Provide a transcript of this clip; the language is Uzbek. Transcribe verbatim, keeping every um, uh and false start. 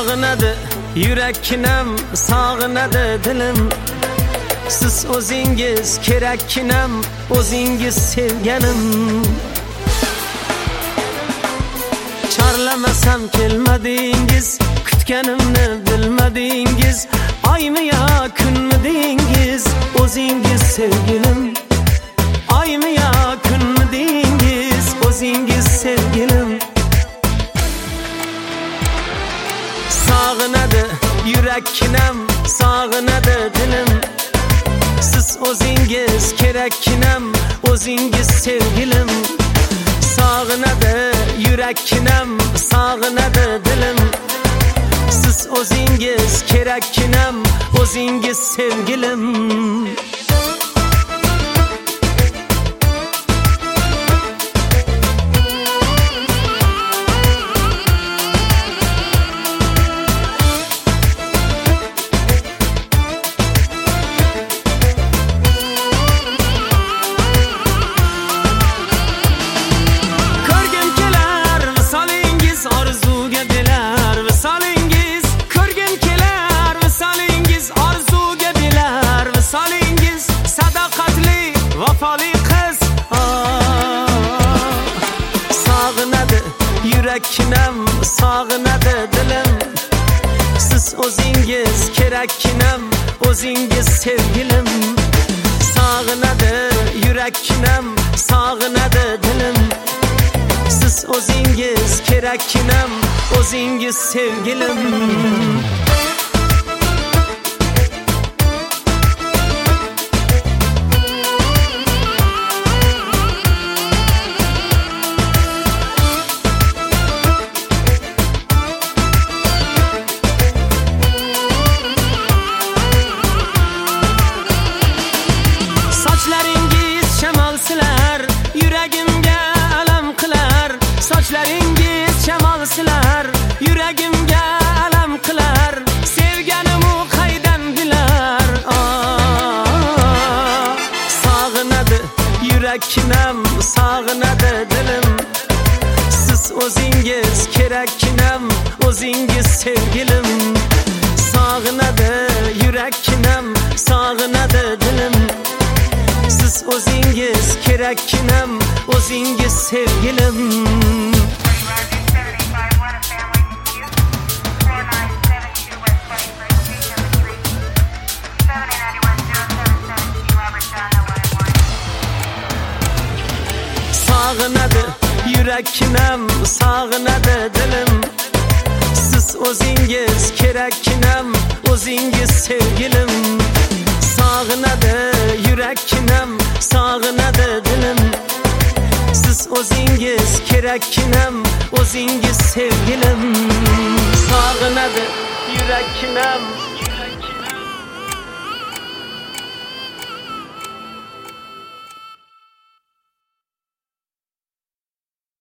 Sog'inadi yurakkinam, sog'inadi dilim. Siz o'zingiz kerakkinam, o'zingiz sevganim. Chorlamasam kelmadingiz, kutganimni bilmadingiz. Oymi yo kunmi dengiz, o'zingiz sevgilim. Oymi yo kunmi dengiz, o'zingiz sevgilim. Sog'inadi yurakkinam, sog'inadi dilim. Siz o'zingiz kerakkinam, o'zingiz sevgilim. Sog'inadi yurakkinam, sog'inadi dilim. Siz o'zingiz kerakkinam, o'zingiz sevgilim. Yurakkinam, sog'inadi dilim. Siz o'zingiz kerakkinam, o'zingiz sevgilim. Sog'inadi yurakkinam, sog'inadi dilim. Siz o'zingiz kerakkinam, o'zingiz sevgilim. Yuragimga alam qilar, sochlaringiz shamol silar. Yuragimga alam qilar, sevganim u qaydan bilar. Sog'inadi yurakkinam, sog'inadi dilim. Siz o'zingiz kerakkinam, o'zingiz sevgilim. Sog'inadi yurakkinam, sog'inadi dilim. Siz o'zingiz kerakkinam, o'zingiz sevgilim. Sog'inadi yurakkinam, sog'inadi dilim. Siz o'zingiz kerakkinam, o'zingiz sevgilim. Sog'inadi yurakkinam, sog'inadi dilim. Siz o'zingiz kerakkinam, o'zingiz sevgilim. Sog'inadi yurakkinam.